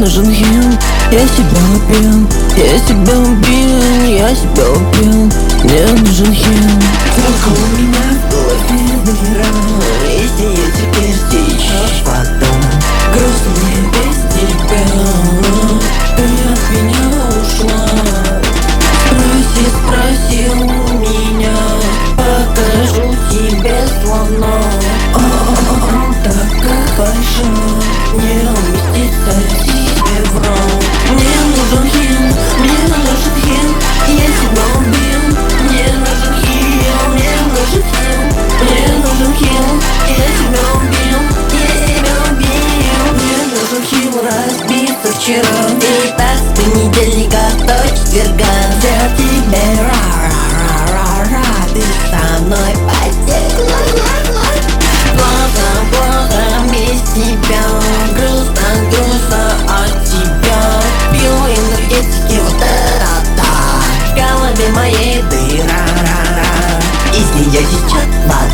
нужен хил. Я себя убил, я себя убил, я себя убил. Мне нужен хил. Только у меня в голове дыра. Если я теперь здесь, потом грустно мне без тебя. Ты от меня ушла. Спроси у меня, покажу тебе словно. Так большой, не уместится тебе в рот. Мне нужен хил, мне нужен хил. Я себя убил, мне нужен хил, мне нужен хил. Мне нужен хил, я себя убил, я себя убил. Мне нужен хил, разбиться вчера. И так с понедельника до четверга. За тебя ра-ра-ра-ра-ра. Ты со мной потекла. Плохо, плохо без тебя. Грустно, грустно от тебя. Пью энергетики, вот это-то. В голове моей дыра. Если я сейчас